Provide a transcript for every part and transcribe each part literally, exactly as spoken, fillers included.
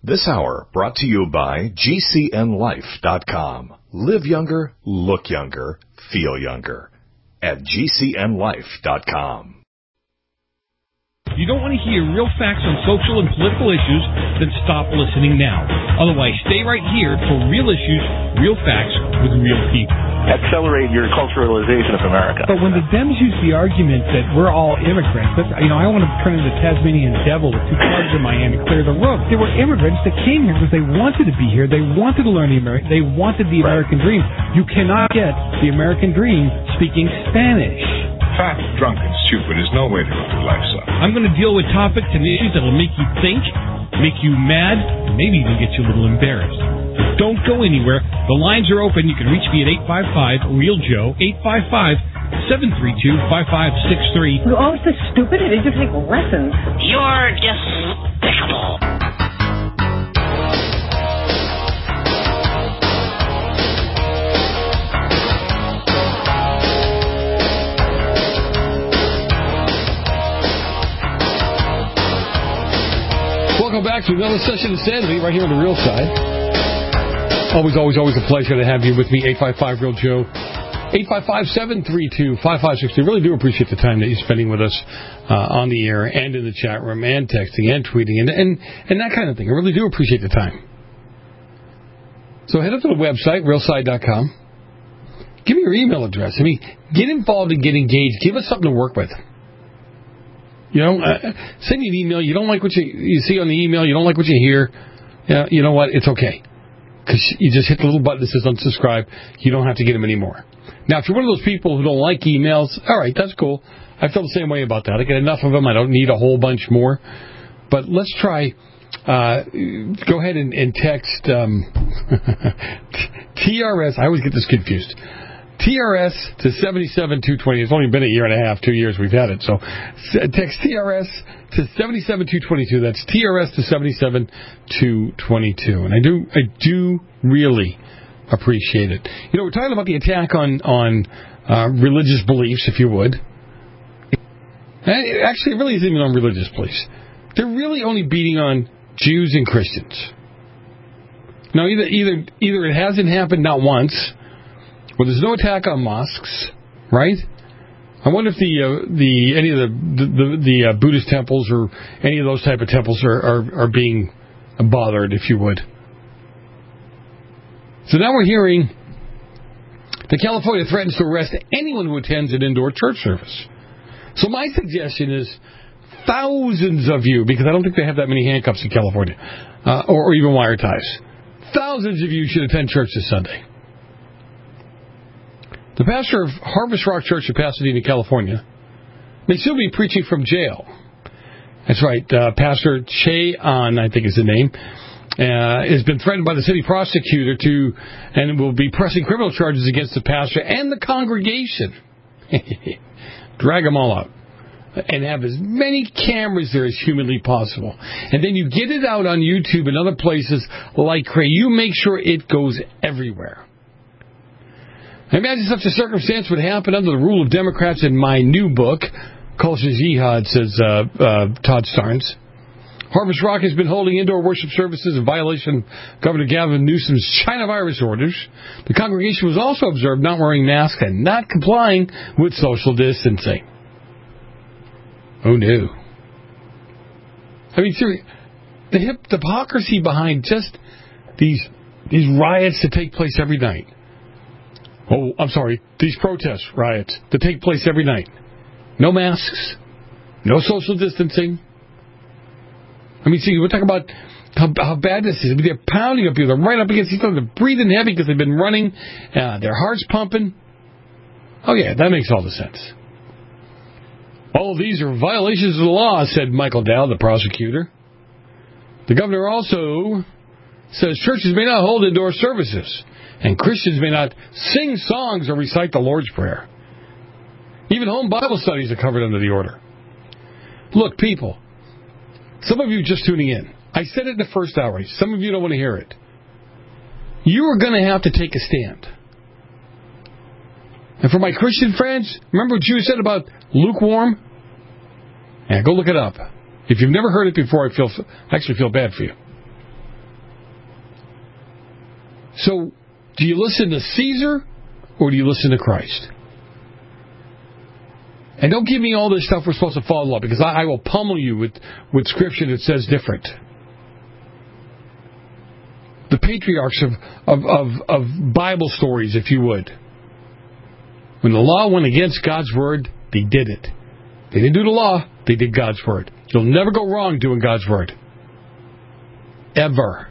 This hour brought to you by G C N life dot com. Live younger, look younger, feel younger. At G C N life dot com. You don't want to hear real facts on social and political issues? Then stop listening now. Otherwise, stay right here for real issues, real facts with real people. Accelerate your culturalization of America. But when the Dems use the argument that we're all immigrants, that, you know, I want to turn into the Tasmanian devil with two clubs in my hand and clear the room. There were immigrants that came here because they wanted to be here. They wanted to learn the American. They wanted the Right. American dream. You cannot get the American dream speaking Spanish. Fat, drunk, and stupid is no way to go through life, son. I'm going to deal with topics and issues that will make you think, make you mad, and maybe even get you a little embarrassed. But don't go anywhere. The lines are open. You can reach me at eight five five, real joe, eight five five, seven three two, five five six three. You're all so stupid. It is you take lessons. You're despicable. Welcome back to another session of Sanity right here on the Real Side. Always, always, always a pleasure to have you with me. eight five five, real joe. eight five five, seven three two, five five six three. Really do appreciate the time that you're spending with us uh, on the air and in the chat room and texting and tweeting and, and, and that kind of thing. I really do appreciate the time. So head up to the website, real side dot com. Give me your email address. I mean, get involved and get engaged. Give us something to work with. You know, uh, send me an email. You don't like what you, you see on the email. You don't like what you hear. Yeah, you know what? It's okay. Because you just hit the little button that says unsubscribe. You don't have to get them anymore. Now, if you're one of those people who don't like emails, all right, that's cool. I feel the same way about that. I get enough of them. I don't need a whole bunch more. But let's try, uh, go ahead and, and text um, T R S. I always get this confused. T R S to seven seven two two zero. It's only been a year and a half, two years we've had it. So text T R S to seven seven two two two. That's T R S to seven seven two two two. And I do, I do really appreciate it. You know, we're talking about the attack on on uh, religious beliefs, if you would. Actually, it really isn't even on religious beliefs. They're really only beating on Jews and Christians. Now, either either either it hasn't happened not once. Well, there's no attack on mosques, right? I wonder if the uh, the any of the the, the uh, Buddhist temples or any of those type of temples are, are, are being bothered, if you would. So now we're hearing that California threatens to arrest anyone who attends an indoor church service. So my suggestion is thousands of you, because I don't think they have that many handcuffs in California, uh, or, or even wire ties. Thousands of you should attend church this Sunday. The pastor of Harvest Rock Church in Pasadena, California, may still be preaching from jail. That's right. Uh, Pastor Che An, I think is the name, uh, has been threatened by the city prosecutor to, and will be pressing criminal charges against the pastor and the congregation. Drag them all out. And have as many cameras there as humanly possible. And then you get it out on YouTube and other places like crazy. You make sure it goes everywhere. I imagine such a circumstance would happen under the rule of Democrats in my new book, Culture Jihad, says uh, uh, Todd Starnes. Harvest Rock has been holding indoor worship services in violation of Governor Gavin Newsom's China virus orders. The congregation was also observed not wearing masks and not complying with social distancing. Oh, no. I mean, seriously, the hip, the hypocrisy behind just these these riots that take place every night. Oh, I'm sorry, these protest riots that take place every night. No masks, no social distancing. I mean, see, we're talking about how, how bad this is. I mean, they're pounding up here. They're right up against each other. They're breathing heavy because they've been running. Uh, their heart's pumping. Oh, yeah, that makes all the sense. All of these are violations of the law, said Michael Dow, the prosecutor. The governor also says churches may not hold indoor services, and Christians may not sing songs or recite the Lord's Prayer. Even home Bible studies are covered under the order. Look, people, some of you just tuning in. I said it in the first hour. Some of you don't want to hear it. You are going to have to take a stand. And for my Christian friends, remember what you said about lukewarm? Yeah, go look it up. If you've never heard it before, I feel I actually feel bad for you. So, do you listen to Caesar or do you listen to Christ? And don't give me all this stuff we're supposed to follow the law, because I, I will pummel you with, with scripture that says different. The patriarchs of, of, of, of Bible stories, if you would. When the law went against God's word, they did it. They didn't do the law, they did God's word. You'll never go wrong doing God's word. Ever.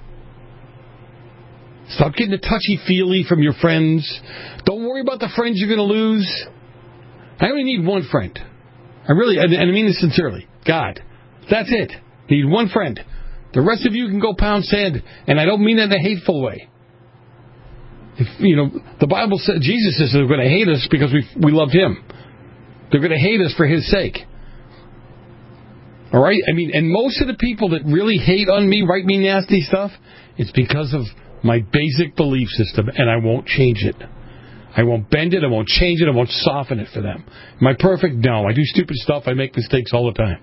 Stop getting the touchy-feely from your friends. Don't worry about the friends you're going to lose. I only need one friend. I really, and I mean this sincerely. God. That's it. I need one friend. The rest of you can go pound sand, and I don't mean that in a hateful way. If, you know, the Bible says, Jesus says they're going to hate us because we we loved Him. They're going to hate us for His sake. All right? I mean, and most of the people that really hate on me, write me nasty stuff, it's because of my basic belief system, and I won't change it. I won't bend it, I won't change it, I won't soften it for them. Am I perfect? No. I do stupid stuff, I make mistakes all the time.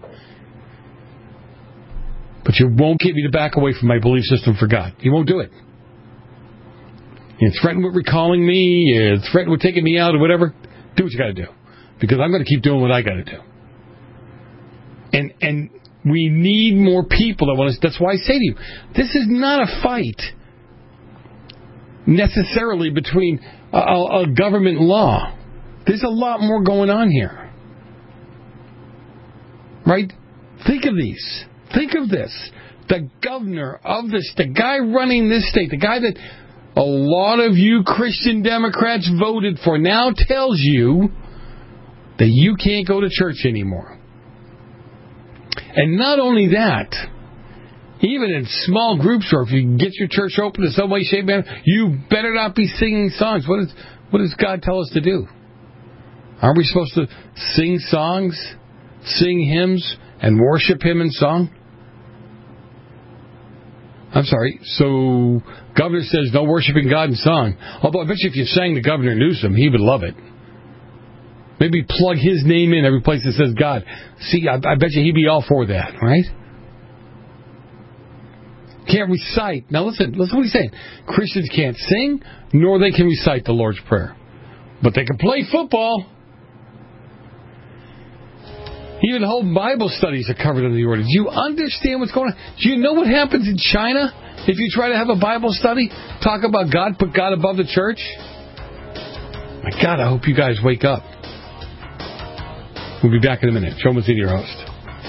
But you won't get me to back away from my belief system for God. You won't do it. You threaten with recalling me, you threaten with taking me out or whatever. Do what you got to do. Because I'm going to keep doing what I got to do. And and we need more people that want to. That's why I say to you, this is not a fight necessarily between a, a government law. There's a lot more going on here. Right? Think of these. Think of this. The governor of this, the guy running this state, the guy that a lot of you Christian Democrats voted for, now tells you that you can't go to church anymore. And not only that, even in small groups, or if you get your church open in some way, shape, manner, you better not be singing songs. What, is, what does God tell us to do? Aren't we supposed to sing songs, sing hymns, and worship Him in song? I'm sorry. So, governor says no worshiping God in song. Although I bet you if you sang the Governor Newsom, he would love it. Maybe plug his name in every place that says God. See, I, I bet you he'd be all for that, right? Can't recite. Now listen, listen what he's saying. Christians can't sing, nor they can recite the Lord's Prayer. But they can play football. Even whole Bible studies are covered under the order. Do you understand what's going on? Do you know what happens in China if you try to have a Bible study? Talk about God, put God above the church? My God, I hope you guys wake up. We'll be back in a minute. Joe Mazzini, your host.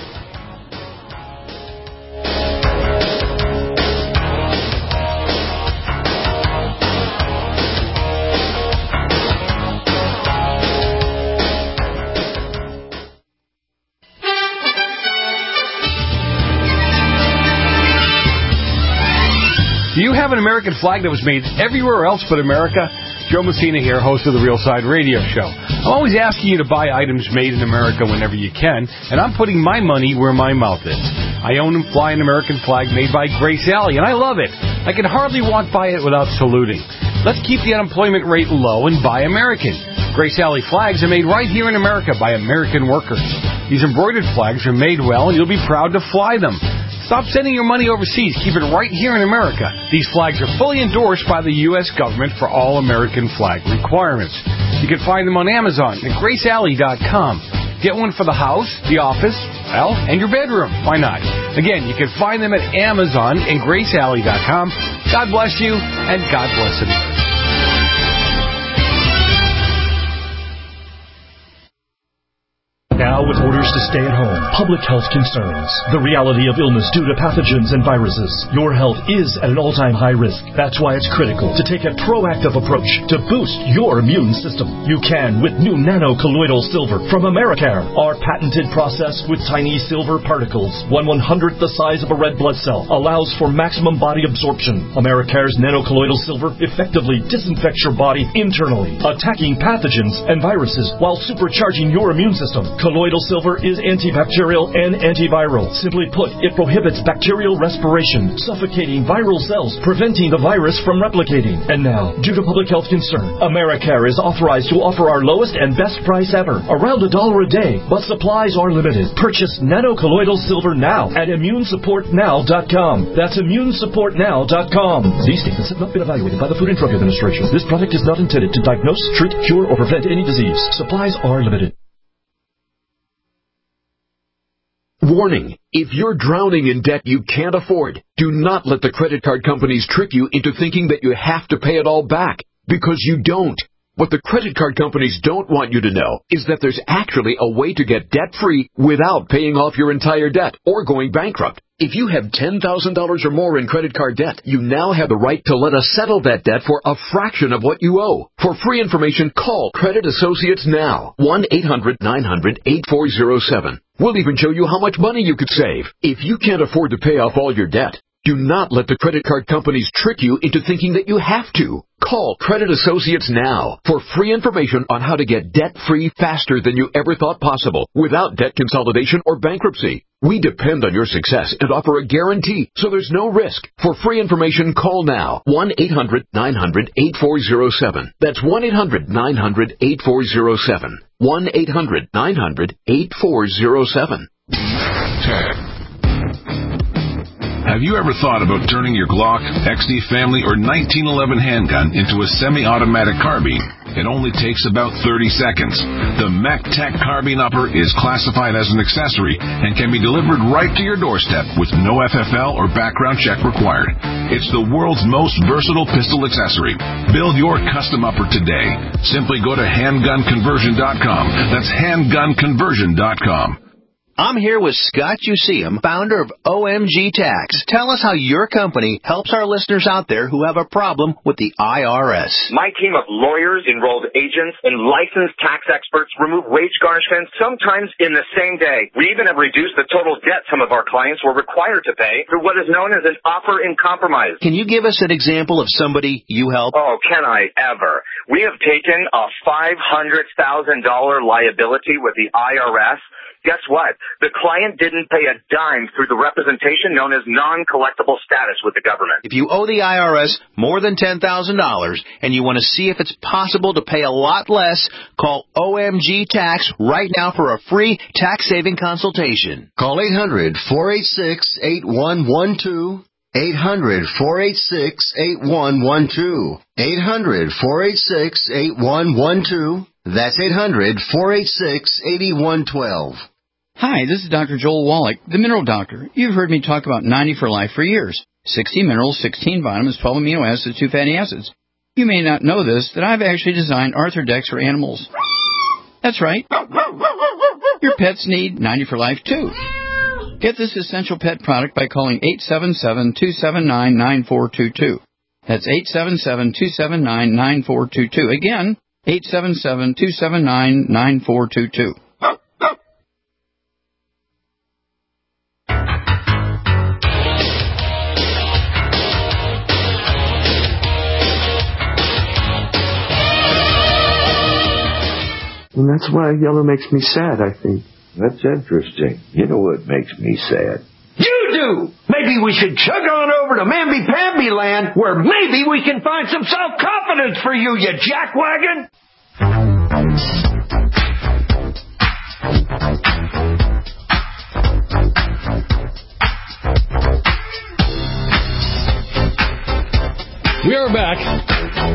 Do you have an American flag that was made everywhere else but America? Joe Messina here, host of the Real Side Radio Show. I'm always asking you to buy items made in America whenever you can, and I'm putting my money where my mouth is. I own and fly an American flag made by Grace Alley, and I love it. I can hardly walk by it without saluting. Let's keep the unemployment rate low and buy American. Grace Alley flags are made right here in America by American workers. These embroidered flags are made well, and you'll be proud to fly them. Stop sending your money overseas. Keep it right here in America. These flags are fully endorsed by the U S government for all American flag requirements. You can find them on Amazon at grace alley dot com. Get one for the house, the office, well, and your bedroom. Why not? Again, you can find them at Amazon and grace alley dot com. God bless you, and God bless America. Now, with orders to stay at home, public health concerns, the reality of illness due to pathogens and viruses, your health is at an all-time high risk. That's why it's critical to take a proactive approach to boost your immune system. You can with new nano-colloidal silver from Americare. Our patented process with tiny silver particles, one one-hundredth the size of a red blood cell, allows for maximum body absorption. Americare's nano-colloidal silver effectively disinfects your body internally, attacking pathogens and viruses while supercharging your immune system. Colloidal silver is antibacterial and antiviral. Simply put, it prohibits bacterial respiration, suffocating viral cells, preventing the virus from replicating. And now, due to public health concern, Americare is authorized to offer our lowest and best price ever, around a dollar a day, but supplies are limited. Purchase nanocolloidal silver now at immune support now dot com. That's immune support now dot com. These statements have not been evaluated by the Food and Drug Administration. This product is not intended to diagnose, treat, cure, or prevent any disease. Supplies are limited. Warning, if you're drowning in debt you can't afford, do not let the credit card companies trick you into thinking that you have to pay it all back, because you don't. What the credit card companies don't want you to know is that there's actually a way to get debt-free without paying off your entire debt or going bankrupt. If you have ten thousand dollars or more in credit card debt, you now have the right to let us settle that debt for a fraction of what you owe. For free information, call Credit Associates now. one eight hundred nine hundred eight four zero seven. We'll even show you how much money you could save. If you can't afford to pay off all your debt, do not let the credit card companies trick you into thinking that you have to. Call Credit Associates now for free information on how to get debt-free faster than you ever thought possible without debt consolidation or bankruptcy. We depend on your success and offer a guarantee, so there's no risk. For free information, call now. one eight hundred nine hundred eight four zero seven. That's one eight hundred nine hundred eight four zero seven. one eight hundred nine hundred eight four zero seven. Have you ever thought about turning your Glock, X D Family, or nineteen eleven handgun into a semi-automatic carbine? It only takes about thirty seconds. The MacTech Carbine Upper is classified as an accessory and can be delivered right to your doorstep with no F F L or background check required. It's the world's most versatile pistol accessory. Build your custom upper today. Simply go to handgun conversion dot com. That's handgun conversion dot com. I'm here with Scott Useum, founder of O M G Tax. Tell us how your company helps our listeners out there who have a problem with the I R S. My team of lawyers, enrolled agents, and licensed tax experts remove wage garnishments sometimes in the same day. We even have reduced the total debt some of our clients were required to pay through what is known as an offer in compromise. Can you give us an example of somebody you help? Oh, can I ever? We have taken a five hundred thousand dollars liability with the I R S. Guess what? The client didn't pay a dime through the representation known as non-collectible status with the government. If you owe the I R S more than ten thousand dollars and you want to see if it's possible to pay a lot less, call O M G Tax right now for a free tax-saving consultation. Call eight hundred four eight six eight one one two. eight hundred four eight six eight one one two. eight hundred four eight six eight one one two. That's eight hundred four eight six eight one one two. Hi, this is Doctor Joel Wallach, the Mineral Doctor. You've heard me talk about ninety for Life for years. sixty minerals, sixteen vitamins, twelve amino acids, two fatty acids. You may not know this, that I've actually designed Arthrodex for animals. That's right. Your pets need ninety for Life, too. Get this essential pet product by calling eight seven seven, two seven nine, nine four two two. That's eight seven seven, two seven nine, nine four two two. Again, eight seven seven, two seven nine, nine four two two. And that's why yellow makes me sad, I think. That's interesting. You know what makes me sad? You do! Maybe we should chug on over to Mamby-Pamby land, where maybe we can find some self-confidence for you, you jackwagon! We are back.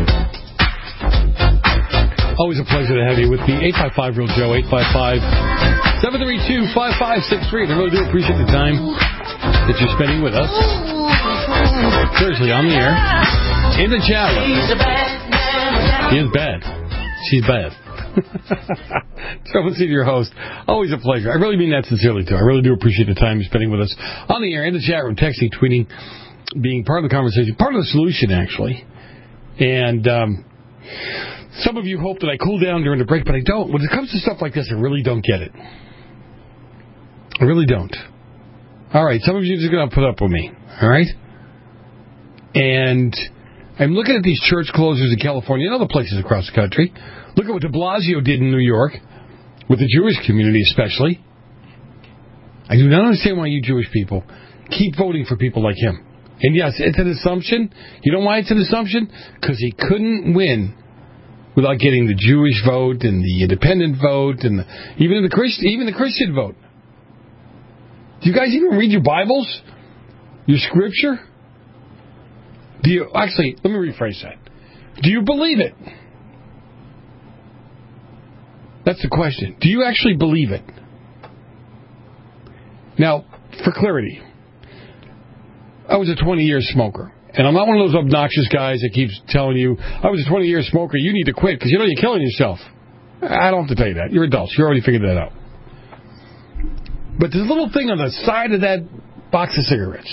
Always a pleasure to have you with me. eight five five Real Joe, eight five five, seven three two, five five six three. I really do appreciate the time that you're spending with us. Seriously, on the air. In the chat room. She is bad. She's bad. Trouble seeing your host. Always a pleasure. I really mean that sincerely, too. I really do appreciate the time you're spending with us on the air, in the chat room, texting, tweeting, being part of the conversation, part of the solution, actually. And um, some of you hope that I cool down during the break, but I don't. When it comes to stuff like this, I really don't get it. I really don't. All right, some of you are just going to put up with me, all right? And I'm looking at these church closures in California and other places across the country. Look at what de Blasio did in New York with the Jewish community especially. I do not understand why you Jewish people keep voting for people like him. And yes, it's an assumption. You know why it's an assumption? Because he couldn't win without getting the Jewish vote and the independent vote and the, even the Christian, even the Christian vote. Do you guys even read your Bibles? Your scripture? Do you actually? Let me rephrase that. Do you believe it? That's the question. Do you actually believe it? Now, for clarity, I was a twenty-year smoker. And I'm not one of those obnoxious guys that keeps telling you, I was a twenty-year smoker, you need to quit because you know you're killing yourself. I don't have to tell you that. You're adults. You already figured that out. But there's a little thing on the side of that box of cigarettes.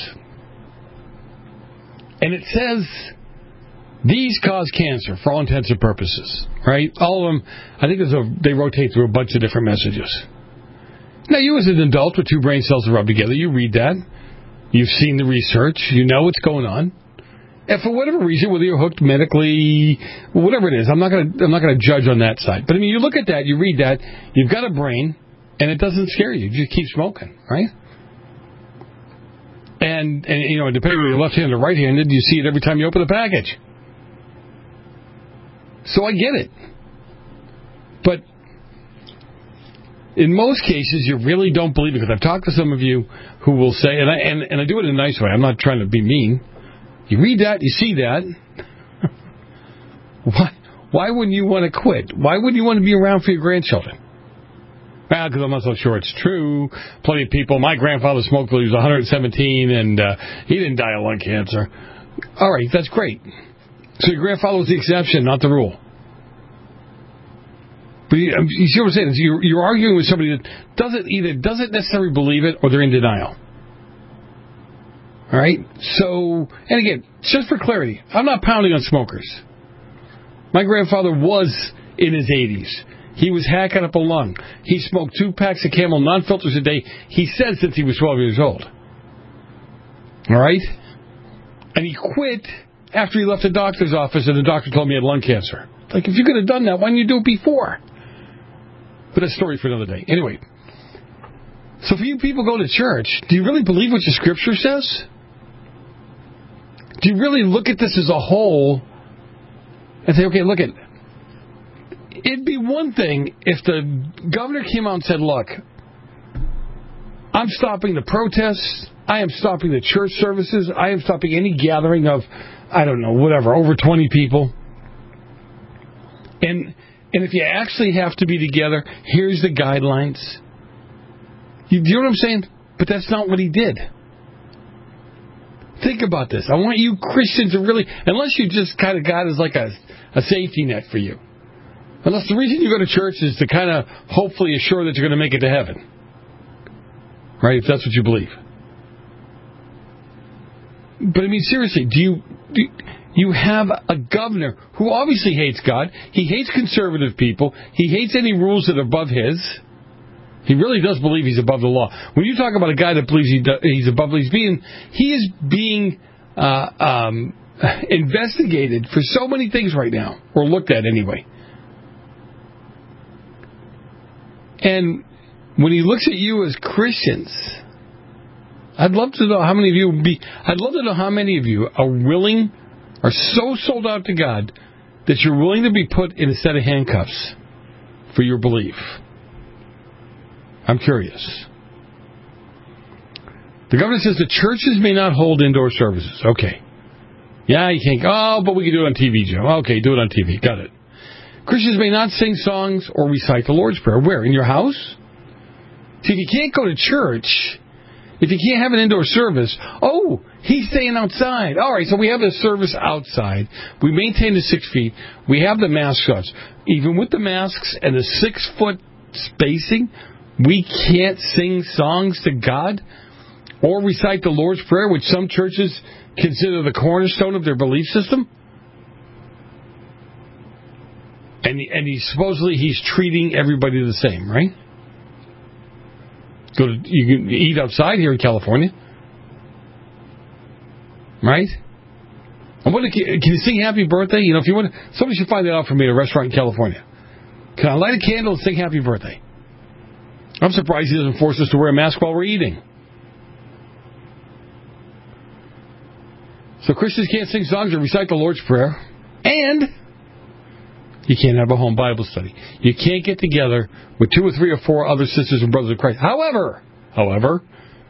And it says, these cause cancer for all intents and purposes. Right? All of them, I think there's a, they rotate through a bunch of different messages. Now, you as an adult with two brain cells that rub together, you read that. You've seen the research. You know what's going on. And for whatever reason, whether you're hooked medically, whatever it is, I'm not going to I'm not going to judge on that side. But I mean, you look at that, you read that, you've got a brain, and it doesn't scare you. You just keep smoking, right? And and you know, depending on you're left-handed or right-handed, you see it every time you open a package. So I get it, but in most cases, you really don't believe it, because I've talked to some of you who will say, and I and, and I do it in a nice way. I'm not trying to be mean. You read that, you see that. why, why wouldn't you want to quit? Why wouldn't you want to be around for your grandchildren? Well, because I'm not so sure it's true. Plenty of people, my grandfather smoked till he was one hundred seventeen, and uh, he didn't die of lung cancer. All right, that's great. So your grandfather was the exception, not the rule. But you, you see what I'm saying? You're, you're arguing with somebody that doesn't either doesn't necessarily believe it or they're in denial. All right? So, and again, just for clarity, I'm not pounding on smokers. My grandfather was in his eighties. He was hacking up a lung. He smoked two packs of Camel non-filters a day, he said, since he was twelve years old. All right? And he quit after he left the doctor's office and the doctor told me he had lung cancer. Like, if you could have done that, why didn't you do it before? But that's a story for another day. Anyway, so for you people go to church, do you really believe what the scripture says? Do you really look at this as a whole and say, okay, look at, it'd be one thing if the governor came out and said, look, I'm stopping the protests, I am stopping the church services, I am stopping any gathering of, I don't know, whatever, over twenty people. And and if you actually have to be together, here's the guidelines. You, do you know what I'm saying? But that's not what he did. Think about this. I want you Christians to really, unless you just kind of got as like a, a safety net for you. Unless the reason you go to church is to kind of hopefully assure that you're going to make it to heaven. Right? If that's what you believe. But I mean, seriously, do you... Do you You have a governor who obviously hates God. He hates conservative people. He hates any rules that are above his. He really does believe he's above the law. When you talk about a guy that believes he do, he's above, he's being he is being uh, um, investigated for so many things right now, or looked at anyway. And when he looks at you as Christians, I'd love to know how many of you would be. I'd love to know how many of you are willing. Are so sold out to God that you're willing to be put in a set of handcuffs for your belief. I'm curious. The governor says the churches may not hold indoor services. Okay. Yeah, you can't. Oh, but we can do it on T V, Joe. Okay, do it on T V. Got it. Christians may not sing songs or recite the Lord's Prayer. Where? In your house? See, if you can't go to church, if you can't have an indoor service, oh, he's staying outside. All right, so we have a service outside. We maintain the six feet. We have the masks on. Even with the masks and the six-foot spacing, we can't sing songs to God or recite the Lord's Prayer, which some churches consider the cornerstone of their belief system. And, and he, supposedly he's treating everybody the same, right? Go to, you can eat outside here in California, right? I wonder, can you sing Happy Birthday? You know, if you want, somebody should find that out for me at a restaurant in California. Can I light a candle and sing Happy Birthday? I'm surprised he doesn't force us to wear a mask while we're eating. So Christians can't sing songs or recite the Lord's Prayer. And you can't have a home Bible study. You can't get together with two or three or four other sisters and brothers of Christ. However, however,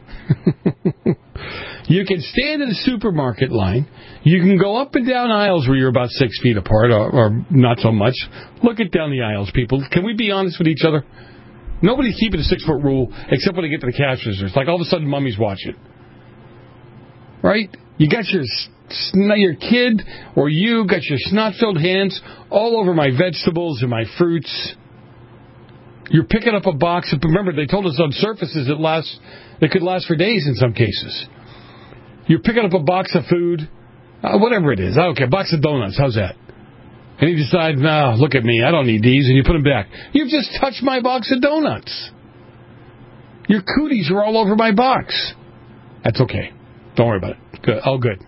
you can stand in the supermarket line. You can go up and down aisles where you're about six feet apart, or, or not so much. Look it down the aisles, people. Can we be honest with each other? Nobody's keeping a six-foot rule except when they get to the cash register. It's like all of a sudden mommy's watching. Right? You got your your kid or you got your snot-filled hands all over my vegetables and my fruits. You're picking up a box. Of, remember, they told us on surfaces it lasts, it could last for days in some cases. You're picking up a box of food, uh, whatever it is. I don't care. A box of donuts. How's that? And you decide, nah, look at me. I don't need these. And you put them back. You've just touched my box of donuts. Your cooties are all over my box. That's okay. Don't worry about it. Good. All good.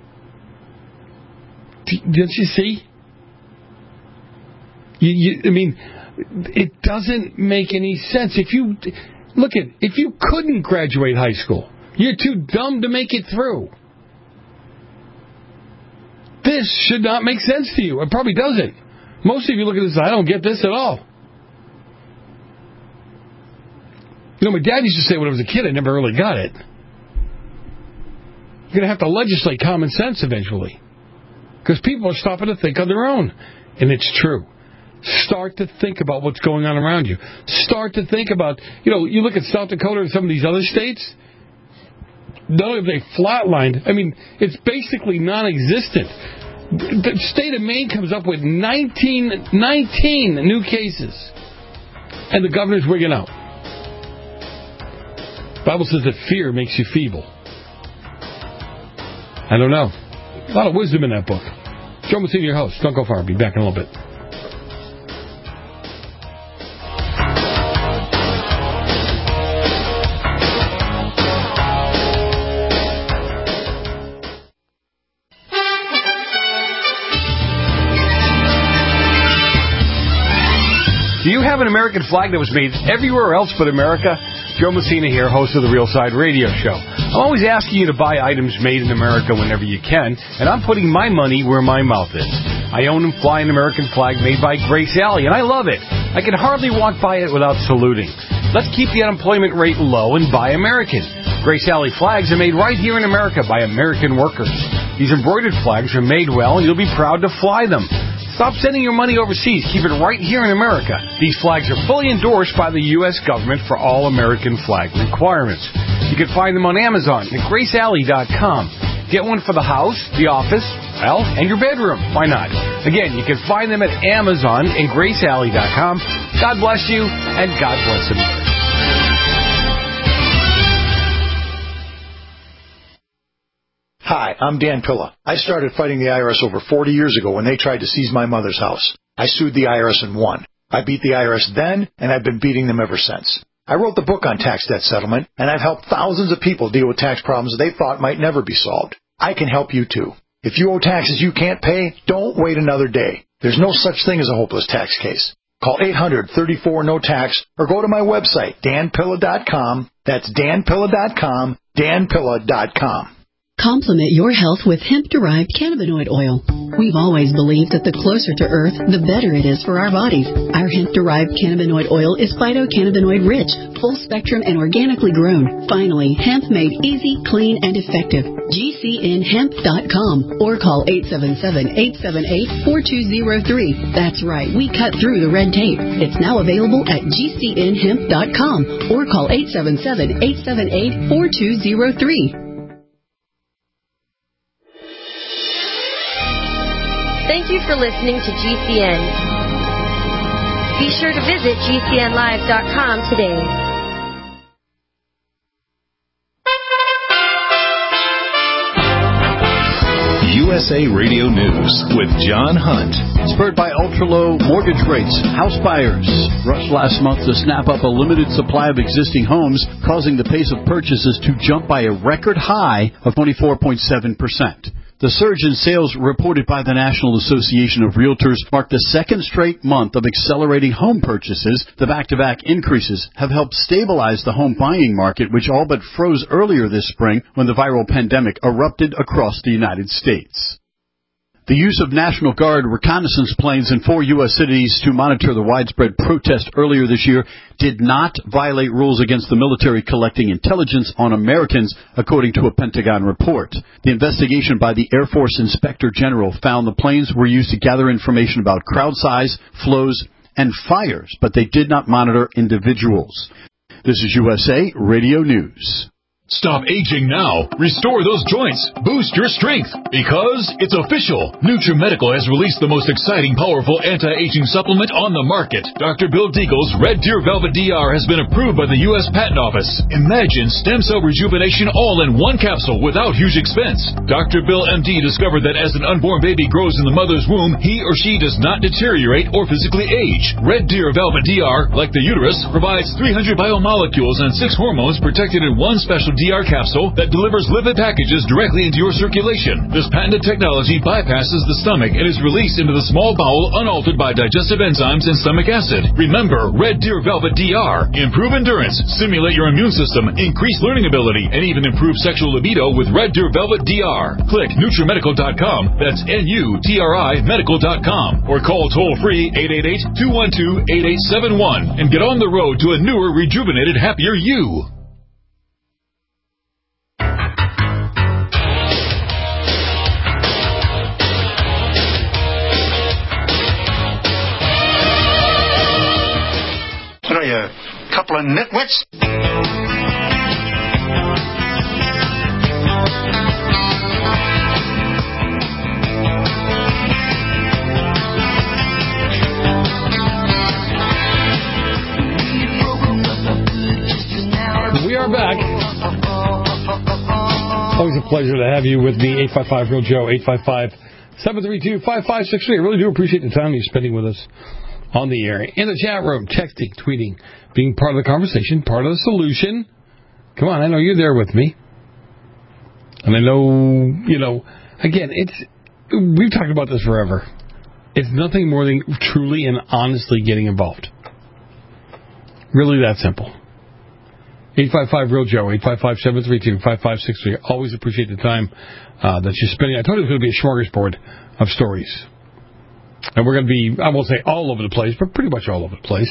Didn't you see? You, you, I mean, it doesn't make any sense. If you look at, if you couldn't graduate high school, you're too dumb to make it through. This should not make sense to you. It probably doesn't. Most of you look at this, I don't get this at all. You know, my dad used to say when I was a kid, I never really got it. You're going to have to legislate common sense eventually. Because people are stopping to think on their own. And it's true. Start to think about what's going on around you. Start to think about, you know, you look at South Dakota and some of these other states, not only have they flatlined, I mean, it's basically non-existent. The state of Maine comes up with nineteen, nineteen new cases. And the governor's wigging out. The Bible says that fear makes you feeble. I don't know. A lot of wisdom in that book. Joe Messina, your host. Don't go far. I'll be back in a little bit. Do you have an American flag that was made everywhere else but America? Joe Messina here, host of the Real Side Radio Show. I'm always asking you to buy items made in America whenever you can, and I'm putting my money where my mouth is. I own and fly an American flag made by Grace Alley, and I love it. I can hardly walk by it without saluting. Let's keep the unemployment rate low and buy American. Grace Alley flags are made right here in America by American workers. These embroidered flags are made well, and you'll be proud to fly them. Stop sending your money overseas. Keep it right here in America. These flags are fully endorsed by the U S government for all American flag requirements. You can find them on Amazon at grace alley dot com. Get one for the house, the office, well, and your bedroom. Why not? Again, you can find them at Amazon and grace alley dot com. God bless you, and God bless America. Hi, I'm Dan Pilla. I started fighting the I R S over forty years ago when they tried to seize my mother's house. I sued the I R S and won. I beat the I R S then, and I've been beating them ever since. I wrote the book on tax debt settlement, and I've helped thousands of people deal with tax problems they thought might never be solved. I can help you too. If you owe taxes you can't pay, don't wait another day. There's no such thing as a hopeless tax case. Call eight hundred, thirty-four, no tax or go to my website, dan pilla dot com. That's dan pilla dot com, dan pilla dot com. Complement your health with hemp-derived cannabinoid oil. We've always believed that the closer to Earth, the better it is for our bodies. Our hemp-derived cannabinoid oil is phytocannabinoid-rich, full-spectrum, and organically grown. Finally, hemp made easy, clean, and effective. G C N hemp dot com or call eight seven seven, eight seven eight, four two zero three. That's right, we cut through the red tape. It's now available at G C N hemp dot com or call eight seven seven, eight seven eight, four two zero three. Thank you for listening to G C N. Be sure to visit G C N live dot com today. U S A Radio News with John Hunt. Spurred by ultra-low mortgage rates, house buyers rushed last month to snap up a limited supply of existing homes, causing the pace of purchases to jump by a record high of twenty-four point seven percent. The surge in sales reported by the National Association of Realtors marked the second straight month of accelerating home purchases. The back-to-back increases have helped stabilize the home buying market, which all but froze earlier this spring when the viral pandemic erupted across the United States. The use of National Guard reconnaissance planes in four U S cities to monitor the widespread protest earlier this year did not violate rules against the military collecting intelligence on Americans, according to a Pentagon report. The investigation by the Air Force Inspector General found the planes were used to gather information about crowd size, flows, and fires, but they did not monitor individuals. This is U S A Radio News. Stop aging now. Restore those joints. Boost your strength. Because it's official. NutriMedical has released the most exciting, powerful anti-aging supplement on the market. Doctor Bill Deagle's Red Deer Velvet D R has been approved by the U S Patent Office. Imagine stem cell rejuvenation all in one capsule without huge expense. Doctor Bill M D discovered that as an unborn baby grows in the mother's womb, he or she does not deteriorate or physically age. Red Deer Velvet D R, like the uterus, provides three hundred biomolecules and six hormones protected in one special D R capsule that delivers lipid packages directly into your circulation. This patented technology bypasses the stomach and is released into the small bowel unaltered by digestive enzymes and stomach acid. Remember, Red Deer Velvet D R. Improve endurance, stimulate your immune system, increase learning ability, and even improve sexual libido with Red Deer Velvet D R. Click NutriMedical dot com, that's N U T R I medical dot com, or call toll-free eight eight eight, two one two, eight eight seven one and get on the road to a newer, rejuvenated, happier you. What are you, a couple of nitwits? We are back. Always a pleasure to have you with me. eight five five Real Joe, eight five five, seven three two, five five six three. I really do appreciate the time you're spending with us on the air, in the chat room, texting, tweeting, being part of the conversation, part of the solution. Come on, I know you're there with me. And I know, you know, again, it's, we've talked about this forever. It's nothing more than truly and honestly getting involved. Really that simple. eight five five Real Joe, eight five five, seven three two, five five six three. Always appreciate the time uh, that you're spending. I told you it was going to be a smorgasbord of stories. And we're going to be, I won't say all over the place, but pretty much all over the place.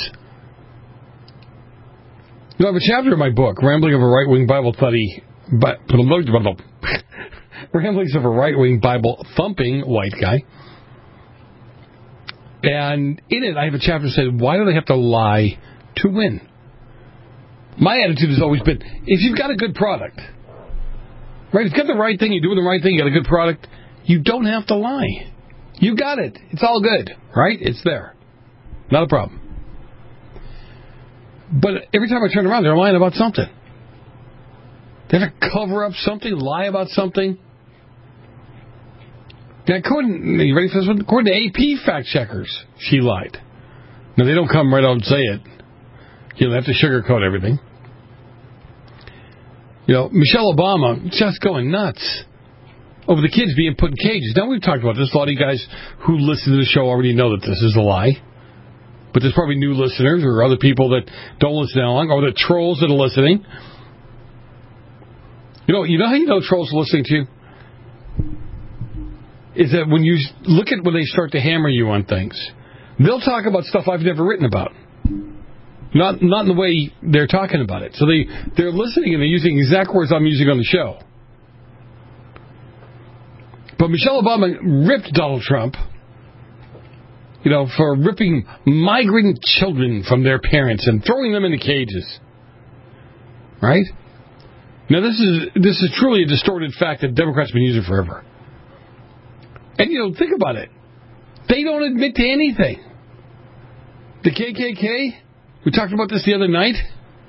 You know, I have a chapter in my book, Rambling of a Right-Wing Bible Study, but Ramblings of a Right-Wing Bible Thumping White Guy. And in it, I have a chapter that says, why do they have to lie to win? My attitude has always been, if you've got a good product, right, if you've got the right thing, you're doing the right thing, you got a good product, you don't have to lie. You got it. It's all good, right? It's there. Not a problem. But every time I turn around, they're lying about something. They have to cover up something, lie about something. Now, according, are you ready for this one? According to A P fact checkers, she lied. Now, they don't come right out and say it. You know, they have to sugarcoat everything. You know, Michelle Obama just going nuts over the kids being put in cages. Now, we've talked about this. A lot of you guys who listen to the show already know that this is a lie. But there's probably new listeners or other people that don't listen that long, or the trolls that are listening. You know, you know how you know trolls are listening to you? Is that when you look at when they start to hammer you on things, they'll talk about stuff I've never written about. Not not in the way they're talking about it. So they, they're listening and they're using exact words I'm using on the show. But Michelle Obama ripped Donald Trump, you know, for ripping migrant children from their parents and throwing them into cages. Right? Now, this is this is truly a distorted fact that Democrats have been using forever. And, you know, think about it. They don't admit to anything. The K K K, we talked about this the other night.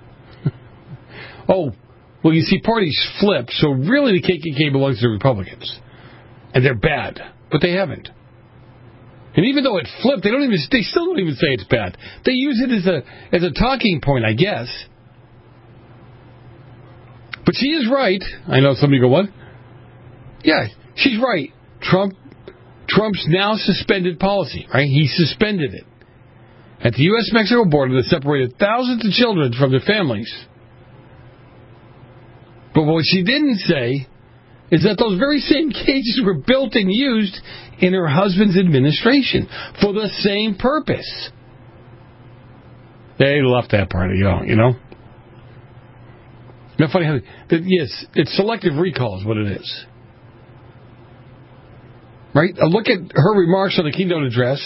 Oh, well, you see, parties flip, so really the K K K belongs to the Republicans. And they're bad, but they haven't. And even though it flipped, they don't even they still don't even say it's bad. They use it as a as a talking point, I guess. But she is right. I know somebody go, what? Yeah, she's right. Trump, Trump's now suspended policy, right? He suspended it at the U S Mexico border that separated thousands of children from their families. But what she didn't say is that those very same cages were built and used in her husband's administration for the same purpose. They left that part of you, you know. Not funny how that, yes, it's selective recall is what it is. Right? A look at her remarks on the keynote address.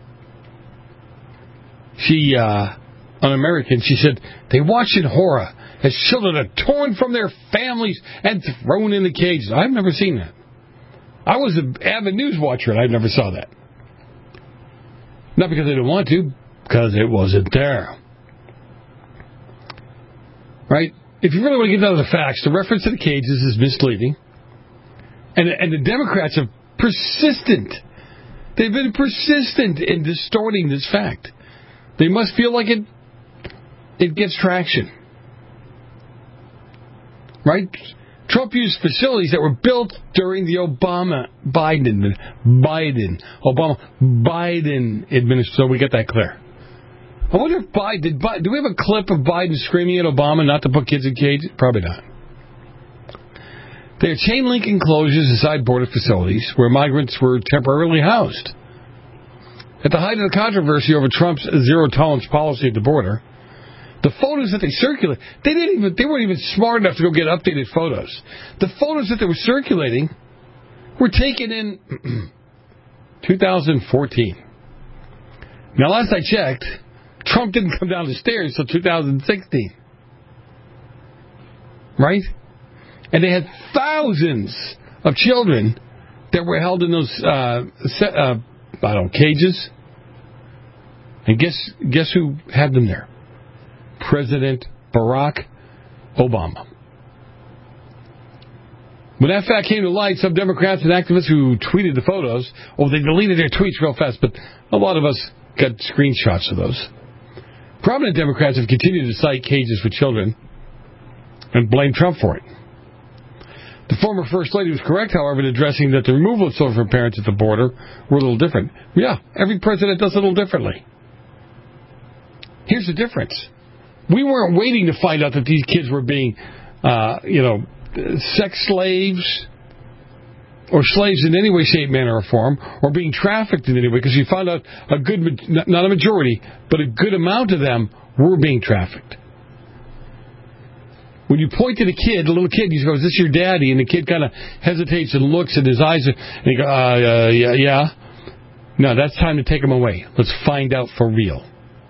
She, uh, on American, she said, they watched in horror as children are torn from their families and thrown in the cages. I've never seen that. I was an avid news watcher and I never saw that. Not because I didn't want to, because it wasn't there. Right? If you really want to get down to the facts, the reference to the cages is misleading. And, and the Democrats are persistent. They've been persistent in distorting this fact. They must feel like it it gets traction. Right? Trump used facilities that were built during the Obama, Biden, Biden, Obama, Biden administration. So we get that clear. I wonder if Biden, did Biden, do we have a clip of Biden screaming at Obama not to put kids in cages? Probably not. They are chain link enclosures inside border facilities where migrants were temporarily housed. At the height of the controversy over Trump's zero tolerance policy at the border, the photos that they circulate, they didn't even, they weren't even smart enough to go get updated photos. The photos that they were circulating were taken in two thousand fourteen. Now, last I checked, Trump didn't come down the stairs until two thousand sixteen. Right? And they had thousands of children that were held in those, uh, set, uh, I don't know, cages. And guess guess who had them there? President Barack Obama. When that fact came to light, some Democrats and activists who tweeted the photos, oh, they deleted their tweets real fast, but a lot of us got screenshots of those. Prominent Democrats have continued to cite cages for children and blame Trump for it. The former First Lady was correct, however, in addressing that the removal of children from parents at the border were a little different. Yeah, every president does it a little differently. Here's the difference. We weren't waiting to find out that these kids were being, uh, you know, sex slaves or slaves in any way, shape, manner, or form, or being trafficked in any way, because we found out a good, not a majority, but a good amount of them were being trafficked. When you point to the kid, the little kid, he goes, "Is this your daddy?" And the kid kind of hesitates and looks, and his eyes are, and he goes, uh, uh, yeah, yeah. No, that's time to take him away. Let's find out for real.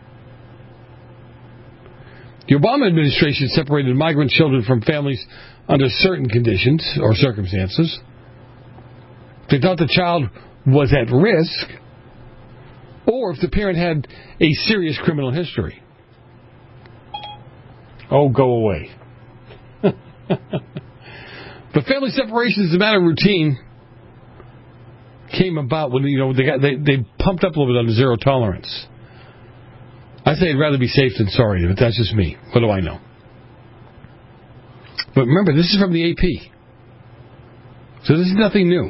The Obama administration separated migrant children from families under certain conditions or circumstances. They thought the child was at risk, or if the parent had a serious criminal history. Oh, go away. But family separation is a matter of routine. Came about when, you know, they got they, they pumped up a little bit on the zero tolerance. I say I'd rather be safe than sorry, but that's just me. What do I know? But remember, this is from the A P. So this is nothing new.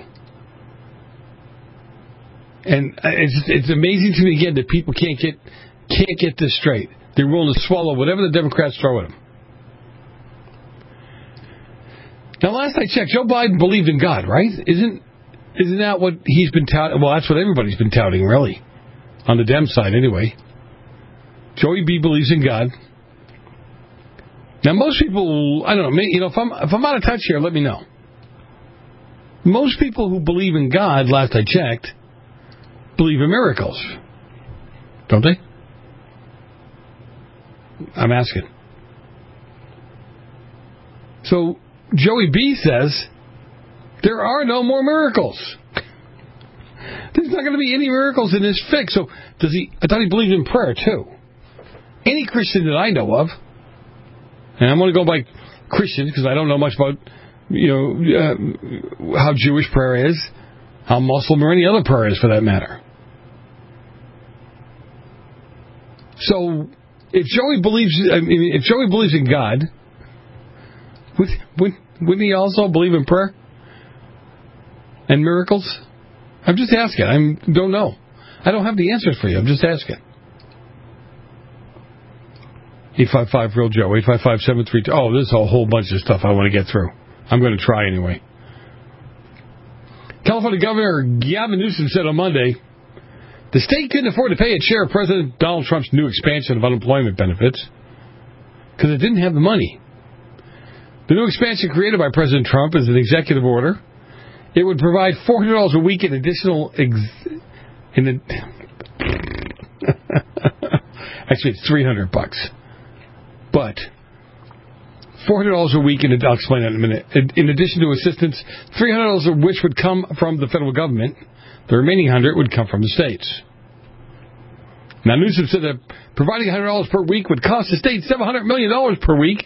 And it's it's amazing to me again that people can't get can't get this straight. They're willing to swallow whatever the Democrats throw at them. Now, last I checked, Joe Biden believed in God, right? Isn't isn't that what he's been touting? Well, that's what everybody's been touting, really, on the Dem side, anyway. Joey B believes in God. Now, most people, I don't know, you know, if I'm if I'm out of touch here, let me know. Most people who believe in God, last I checked, believe in miracles, don't they? I'm asking. So Joey B says there are no more miracles. There's not going to be any miracles in this fix. So does he? I thought he believed in prayer too. Any Christian that I know of, and I'm going to go by Christian because I don't know much about, you know, uh, how Jewish prayer is, how Muslim or any other prayer is for that matter. So if Joey believes, I mean, if Joey believes in God, would, would, wouldn't he also believe in prayer? and miracles? I'm just asking. I don't know. I don't have the answers for you. I'm just asking. eight five five real Joe, eight five five, seven three two. Oh, there's a whole bunch of stuff I want to get through. I'm going to try anyway. California Governor Gavin Newsom said on Monday the state couldn't afford to pay its share of President Donald Trump's new expansion of unemployment benefits because it didn't have the money. The new expansion created by President Trump is an executive order. It would provide four hundred dollars a week in additional... Ex- in the, actually, it's three hundred bucks. But four hundred dollars a week, and I'll explain that in a minute. In addition to assistance, three hundred dollars of which would come from the federal government. The remaining one hundred dollars would come from the states. Now, Newsom said that providing one hundred dollars per week would cost the state seven hundred million dollars per week,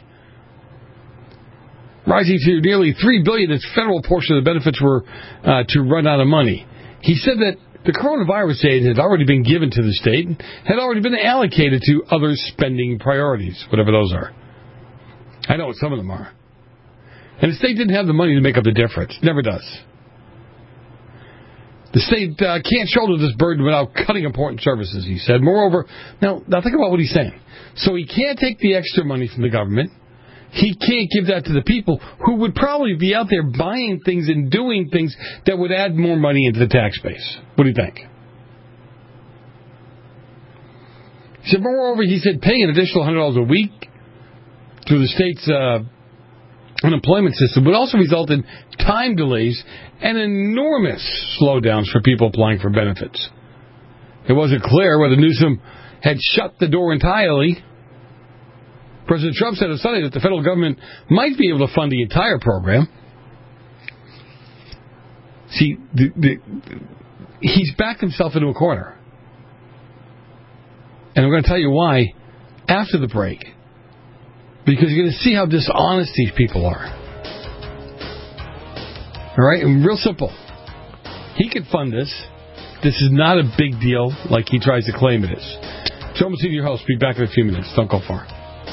rising to nearly three billion dollars as federal portion of the benefits were uh, to run out of money. He said that the coronavirus aid had already been given to the state and had already been allocated to other spending priorities, whatever those are. I know what some of them are. And the state didn't have the money to make up the difference. Never does. The state uh, can't shoulder this burden without cutting important services, he said. Moreover, now, now think about what he's saying. So he can't take the extra money from the government. He can't give that to the people who would probably be out there buying things and doing things that would add more money into the tax base. What do you think? He said, moreover, he said paying an additional one hundred dollars a week through the state's uh, unemployment system would also result in time delays and enormous slowdowns for people applying for benefits. It wasn't clear whether Newsom had shut the door entirely. President Trump said on Sunday that the federal government might be able to fund the entire program. See, the, the, he's backed himself into a corner. And I'm going to tell you why after the break. Because you're going to see how dishonest these people are. All right? And real simple. He could fund this. This is not a big deal like he tries to claim it is. Joe Messina, your host. Be back in a few minutes. Don't go far.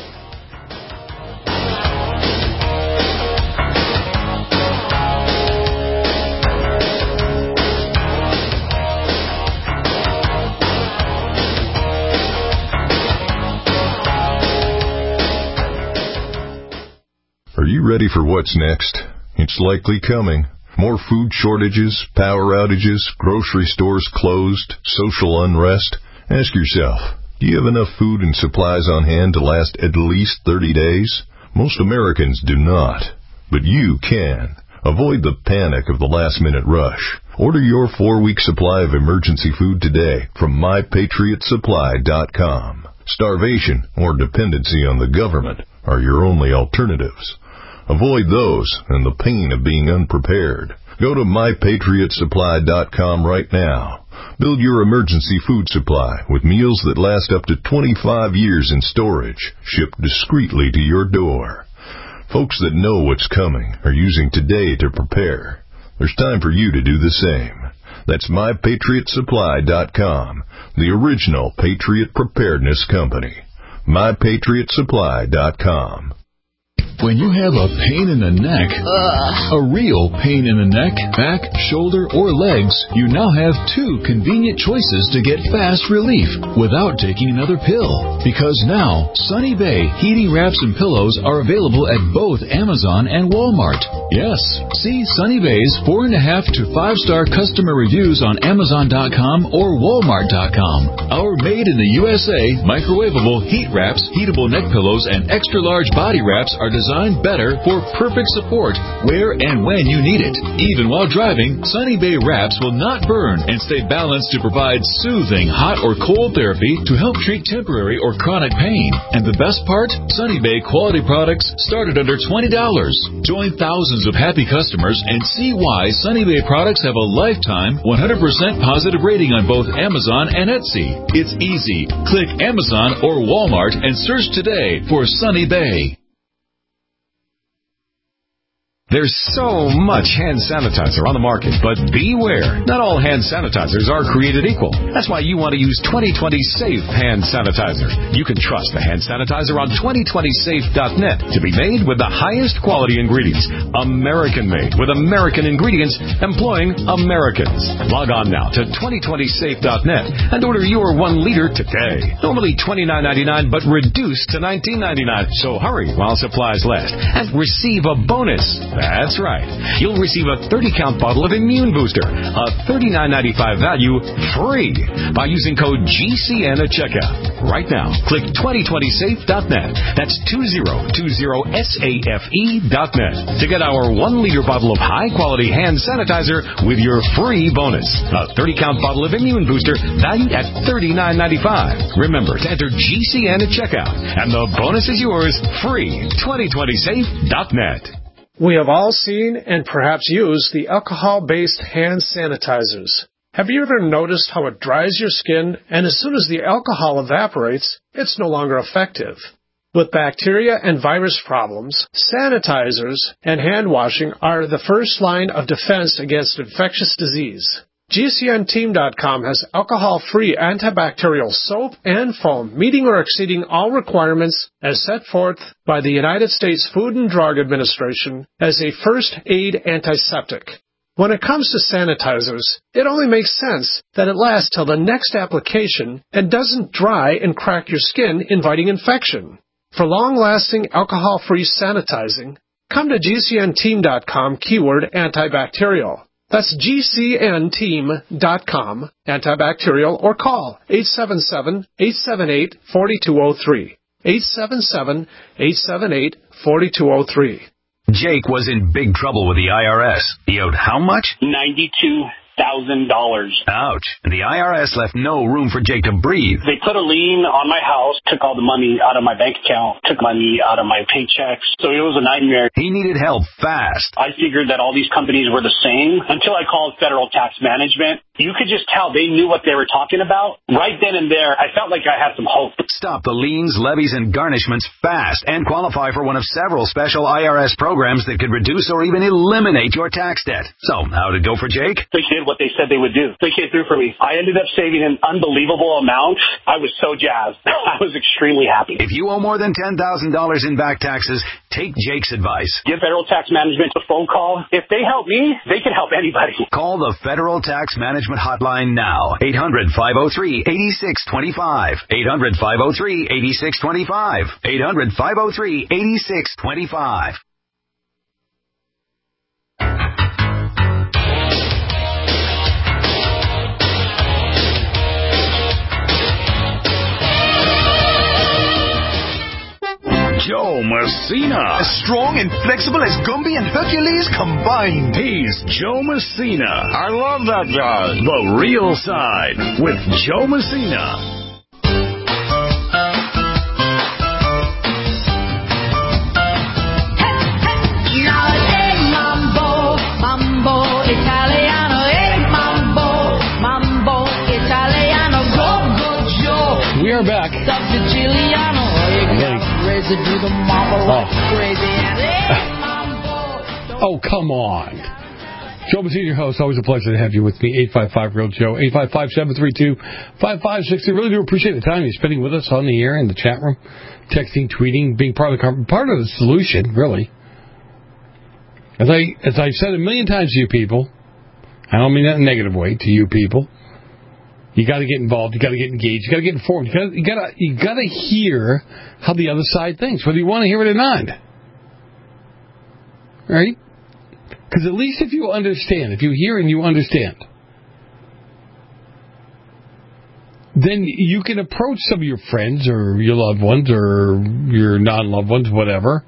Are you ready for what's next? It's likely coming. More food shortages, power outages, grocery stores closed, social unrest. Ask yourself, do you have enough food and supplies on hand to last at least thirty days? Most Americans do not, but you can. Avoid the panic of the last-minute rush. Order your four-week supply of emergency food today from my patriot supply dot com. Starvation or dependency on the government are your only alternatives. Avoid those and the pain of being unprepared. Go to my patriot supply dot com right now. Build your emergency food supply with meals that last up to twenty-five years in storage, shipped discreetly to your door. Folks that know what's coming are using today to prepare. There's time for you to do the same. That's my patriot supply dot com, the original Patriot Preparedness Company. my patriot supply dot com. When you have a pain in the neck, uh, a real pain in the neck, back, shoulder, or legs, you now have two convenient choices to get fast relief without taking another pill. Because now, Sunny Bay heating wraps and pillows are available at both Amazon and Walmart. Yes, see Sunny Bay's four and a half to five star customer reviews on Amazon dot com or Walmart dot com. Our made in the U S A microwavable heat wraps, heatable neck pillows, and extra large body wraps are designed Designed better for perfect support where and when you need it. Even while driving, Sunny Bay wraps will not burn and stay balanced to provide soothing hot or cold therapy to help treat temporary or chronic pain. And the best part? Sunny Bay quality products start at under twenty dollars. Join thousands of happy customers and see why Sunny Bay products have a lifetime one hundred percent positive rating on both Amazon and Etsy. It's easy. Click Amazon or Walmart and search today for Sunny Bay. There's so much hand sanitizer on the market, but beware. Not all hand sanitizers are created equal. That's why you want to use twenty twenty Safe Hand Sanitizer. You can trust the hand sanitizer on twenty twenty safe dot net to be made with the highest quality ingredients. American-made with American ingredients employing Americans. Log on now to twenty twenty safe dot net and order your one liter today. Normally twenty-nine ninety-nine, but reduced to nineteen ninety-nine. So hurry while supplies last and receive a bonus. That's right. You'll receive a thirty count bottle of Immune Booster, a thirty-nine ninety-five value, free by using code G C N at checkout. Right now, click twenty twenty safe dot net. That's twenty twenty safe dot net to get our one liter bottle of high-quality hand sanitizer with your free bonus. A thirty count bottle of Immune Booster valued at thirty-nine ninety-five. Remember to enter G C N at checkout, and the bonus is yours free. twenty twenty safe dot net. We have all seen and perhaps used the alcohol-based hand sanitizers. Have you ever noticed how it dries your skin, and as soon as the alcohol evaporates, it's no longer effective? With bacteria and virus problems, sanitizers and hand washing are the first line of defense against infectious disease. G C N team dot com has alcohol-free antibacterial soap and foam, meeting or exceeding all requirements as set forth by the United States Food and Drug Administration as a first aid antiseptic. When it comes to sanitizers, it only makes sense that it lasts till the next application and doesn't dry and crack your skin, inviting infection. For long-lasting alcohol-free sanitizing, come to G C N team dot com keyword antibacterial. That's G C N team dot com, antibacterial, or call eight seven seven, eight seven eight, four two zero three. eight seven seven, eight seven eight, four two zero three. Jake was in big trouble with the I R S. He owed how much? ninety-two thousand dollars. Ouch. And the I R S left no room for Jake to breathe. They put a lien on my house, took all the money out of my bank account, took money out of my paychecks. So it was a nightmare. He needed help fast. I figured that all these companies were the same until I called Federal Tax Management. You could just tell they knew what they were talking about. Right then and there, I felt like I had some hope. Stop the liens, levies, and garnishments fast and qualify for one of several special I R S programs that could reduce or even eliminate your tax debt. So, how'd it go for Jake? They did what they said they would do. They came through for me. I ended up saving an unbelievable amount. I was so jazzed. I was extremely happy. If you owe more than ten thousand dollars in back taxes, take Jake's advice. Give Federal Tax Management a phone call. If they help me, they can help anybody. Call the Federal Tax Management Hotline now. eight hundred, five oh three, eight six two five. eight hundred, five oh three, eight six two five. eight hundred, five oh three, eight six two five. Joe Messina. As strong and flexible as Gumby and Hercules combined. He's Joe Messina. I love that guy. The Real Side with Joe Messina. We are back. Oh. oh, come on. Joe Messina, your host. Always a pleasure to have you with me. eight five five, real Joe. eight five five, seven three two, five five six zero. Really do appreciate the time you're spending with us on the air, in the chat room, texting, tweeting, being part of the part of the solution, really. As, I, as I've said a million times to you people, I don't mean that in a negative way, to you people, you got to get involved. You got to get engaged. You got to get informed. You got you got to you got to hear how the other side thinks, whether you want to hear it or not. Right? Because at least if you understand, if you hear and you understand, then you can approach some of your friends or your loved ones or your non-loved ones, whatever,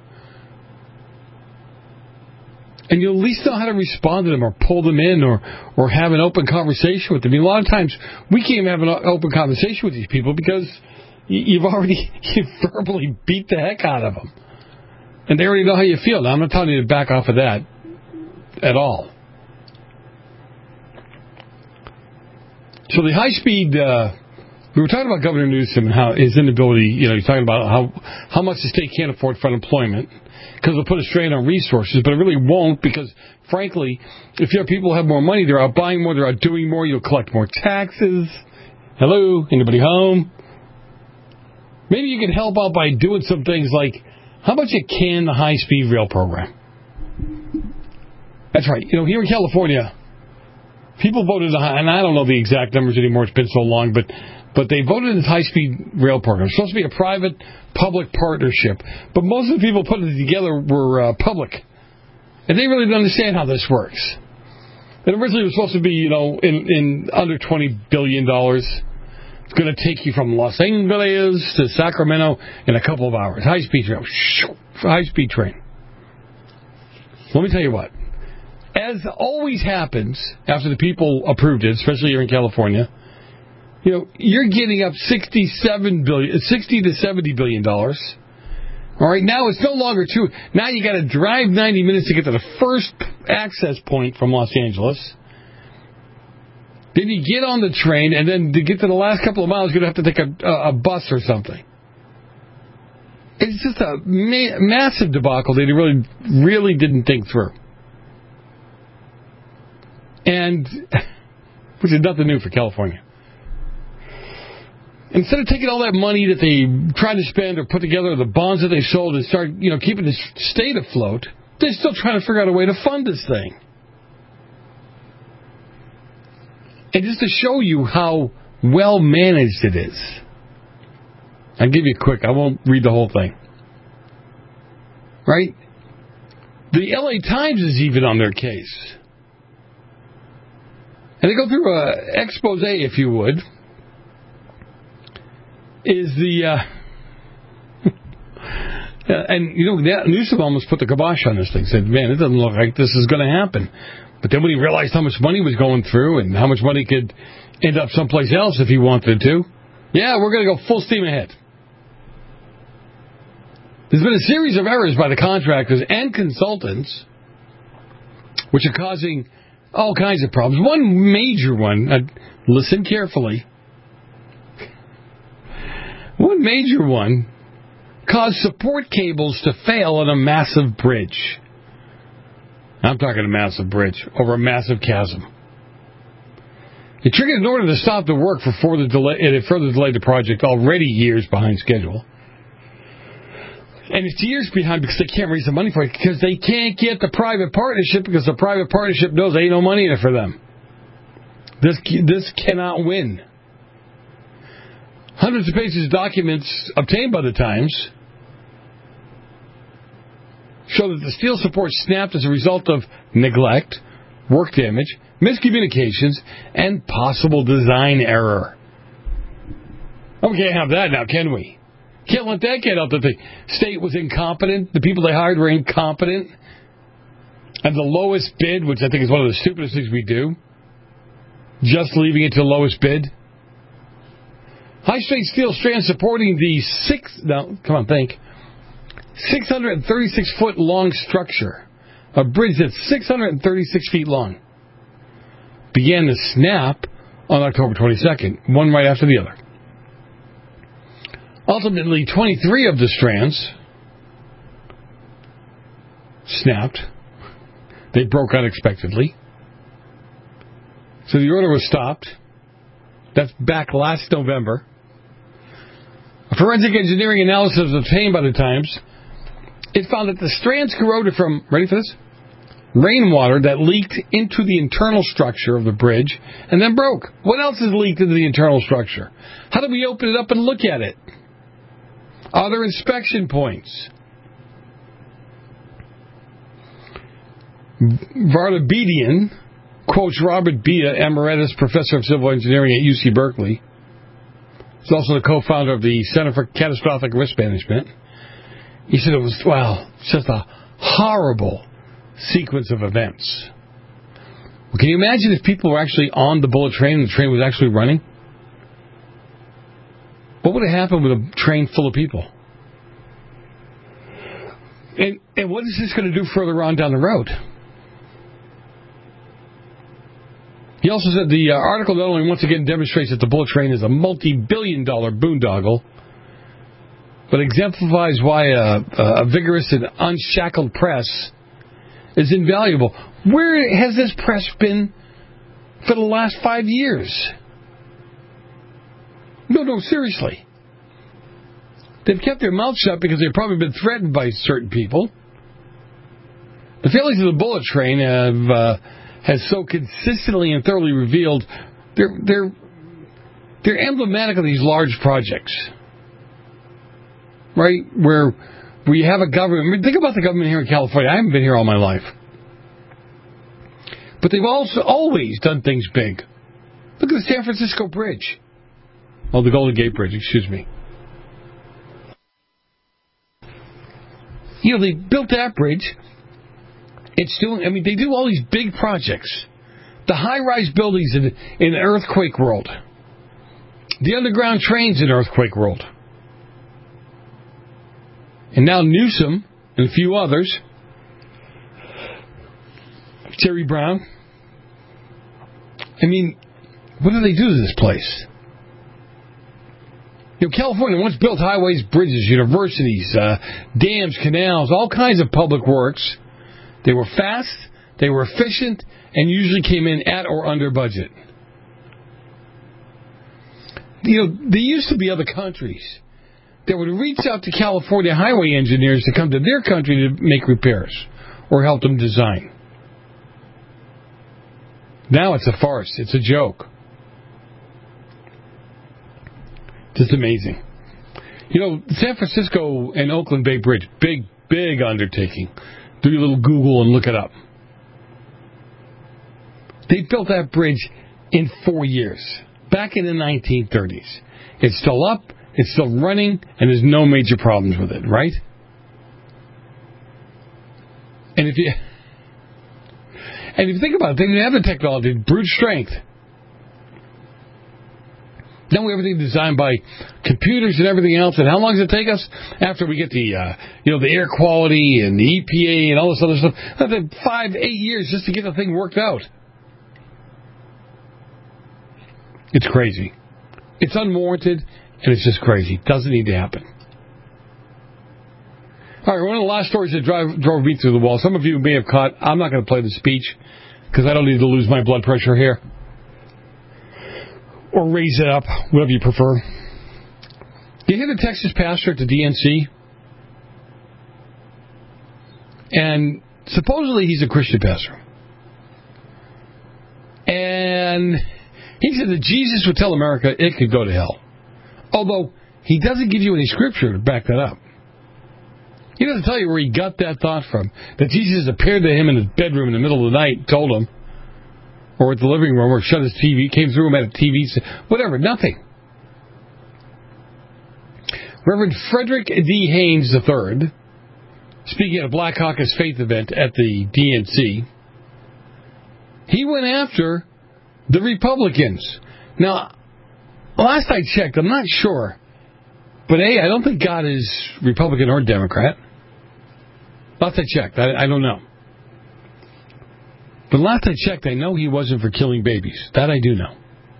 and you'll at least know how to respond to them or pull them in or, or have an open conversation with them. I mean, a lot of times we can't have an open conversation with these people because you've already you verbally beat the heck out of them. And they already know how you feel. Now, I'm not telling you to back off of that at all. So the high-speed uh, We were talking about Governor Newsom and how his inability, you know, he's talking about how, how much the state can't afford for unemployment because it'll put a strain on resources, but it really won't because, frankly, if you have people who have more money, they're out buying more, they're out doing more, you'll collect more taxes. Hello? Anybody home? Maybe you can help out by doing some things like, how about you can the high-speed rail program? That's right. You know, here in California, people voted, and I don't know the exact numbers anymore, it's been so long, but but they voted in this high-speed rail program. It's supposed to be a private-public partnership, but most of the people putting it together were uh, public, and they really didn't understand how this works. And originally it was supposed to be, you know, in, in under twenty billion dollars. It's going to take you from Los Angeles to Sacramento in a couple of hours. High-speed train. High-speed train. Let me tell you what. As always happens after the people approved it, especially here in California, you know, you're getting up sixty-seven billion, sixty to seventy billion dollars. All right, now it's no longer two. Now you got to drive ninety minutes to get to the first access point from Los Angeles. Then you get on the train, and then to get to the last couple of miles, you're going to have to take a, a, a bus or something. It's just a ma- massive debacle that he really, really didn't think through. And, which is nothing new for California. Instead of taking all that money that they tried to spend or put together, the bonds that they sold, and start, you know, keeping the state afloat, they're still trying to figure out a way to fund this thing. And just to show you how well managed it is, I'll give you a quick, I won't read the whole thing. Right? The L A Times is even on their case. And they go through an expose, if you would, is the, uh, and, you know, Newsom almost put the kibosh on this thing, said, man, it doesn't look like this is going to happen. But then when he realized how much money was going through and how much money could end up someplace else if he wanted to, yeah, we're going to go full steam ahead. There's been a series of errors by the contractors and consultants which are causing all kinds of problems. One major one, uh, listen carefully, one major one caused support cables to fail on a massive bridge. I'm talking a massive bridge over a massive chasm. It triggered an order to stop the work for further delay, and it further delayed the project, already years behind schedule. And it's years behind because they can't raise the money for it, because they can't get the private partnership, because the private partnership knows there ain't no money in it for them. This this cannot win. Hundreds of pages of documents obtained by the Times show that the steel support snapped as a result of neglect, work damage, miscommunications, and possible design error. Oh, we can't have that now, can we? Can't let that get out that the state was incompetent, the people they hired were incompetent, and the lowest bid, which I think is one of the stupidest things we do, just leaving it to the lowest bid. High-strength steel strands supporting the six, no, come on, think, six hundred thirty-six foot long structure, a bridge that's six hundred thirty-six feet long, began to snap on October twenty-second, one right after the other. Ultimately, twenty-three of the strands snapped. They broke unexpectedly. So the order was stopped. That's back last November. A forensic engineering analysis obtained by the Times, it found that the strands corroded from, ready for this? Rainwater that leaked into the internal structure of the bridge and then broke. What else is leaked into the internal structure? How do we open it up and look at it? Are there inspection points? Vardabedian quotes Robert Bia, Emeritus Professor of Civil Engineering at U C Berkeley. He's also the co-founder of the Center for Catastrophic Risk Management. He said it was, well, just a horrible sequence of events. Well, can you imagine if people were actually on the bullet train and the train was actually running? What would have happened with a train full of people? And, and what is this going to do further on down the road? He also said the uh, article not only once again demonstrates that the bullet train is a multi-billion dollar boondoggle, but exemplifies why a, a vigorous and unshackled press is invaluable. Where has this press been for the last five years? No, no, seriously. They've kept their mouths shut because they've probably been threatened by certain people. The failings of the bullet train have uh, has so consistently and thoroughly revealed they're they're they're emblematic of these large projects, right? Where we have a government. I mean, think about the government here in California. I haven't been here all my life, but they've also always done things big. Look at the San Francisco Bridge. Oh, the Golden Gate Bridge. Excuse me. You know, they built that bridge. It's doing, I mean, they do all these big projects. The high-rise buildings in, in earthquake world. The underground trains in earthquake world. And now Newsom and a few others. Jerry Brown. I mean, what do they do to this place? You know, California once built highways, bridges, universities, uh, dams, canals, all kinds of public works. They were fast, they were efficient, and usually came in at or under budget. You know, there used to be other countries that would reach out to California highway engineers to come to their country to make repairs or help them design. Now it's a farce. It's a joke. Just amazing. You know, San Francisco and Oakland Bay Bridge, big, big undertaking. Do your little Google and look it up. They built that bridge in four years, back in the nineteen thirties. It's still up, it's still running, and there's no major problems with it, right? And if you and if you think about it, they didn't have the technology, brute strength. Then we have everything designed by computers and everything else. And how long does it take us after we get the, uh, you know, the air quality and the E P A and all this other stuff? That's five, eight years just to get the thing worked out. It's crazy. It's unwarranted, and it's just crazy. Doesn't need to happen. All right, one of the last stories that drive, drove me through the wall. Some of you may have caught. I'm not going to play the speech because I don't need to lose my blood pressure here. Or raise it up, whatever you prefer. You hear the Texas pastor at the D N C? And supposedly he's a Christian pastor. And he said that Jesus would tell America it could go to hell. Although he doesn't give you any scripture to back that up. He doesn't tell you where he got that thought from. That Jesus appeared to him in his bedroom in the middle of the night and told him. Or at the living room, or shut his T V, came through him at a T V, whatever, nothing. Reverend Frederick D. Haynes the third, speaking at a Black Caucus faith event at the D N C, he went after the Republicans. Now, last I checked, I'm not sure, but A, I don't think God is Republican or Democrat. Last I checked, I, I don't know. But last I checked, I know he wasn't for killing babies. That I do know.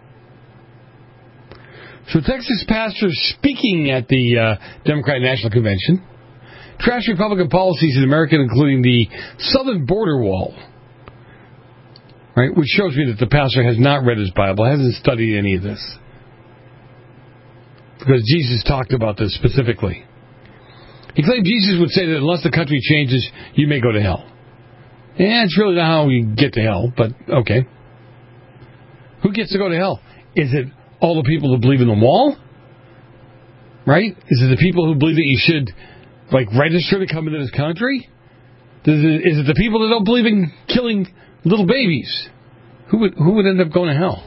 So Texas pastors speaking at the uh, Democratic National Convention trashed Republican policies in America, including the southern border wall, right? Which shows me that the pastor has not read his Bible, hasn't studied any of this. Because Jesus talked about this specifically. He claimed Jesus would say that unless the country changes, you may go to hell. Yeah, it's really not how you get to hell, but okay. Who gets to go to hell? Is it all the people that believe in the wall? Right? Is it the people who believe that you should, like, register to come into this country? Is it, is it the people that don't believe in killing little babies? Who would who would end up going to hell?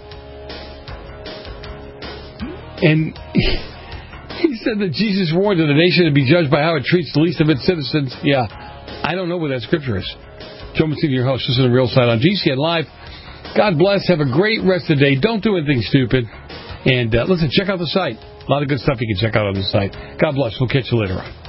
And he said that Jesus warned that the nation would be judged by how it treats the least of its citizens. Yeah, I don't know where that scripture is. Joe Mancini, your host. This is The Real Side on G C N Live. God bless. Have a great rest of the day. Don't do anything stupid. And uh, listen, check out the site. A lot of good stuff you can check out on the site. God bless. We'll catch you later on.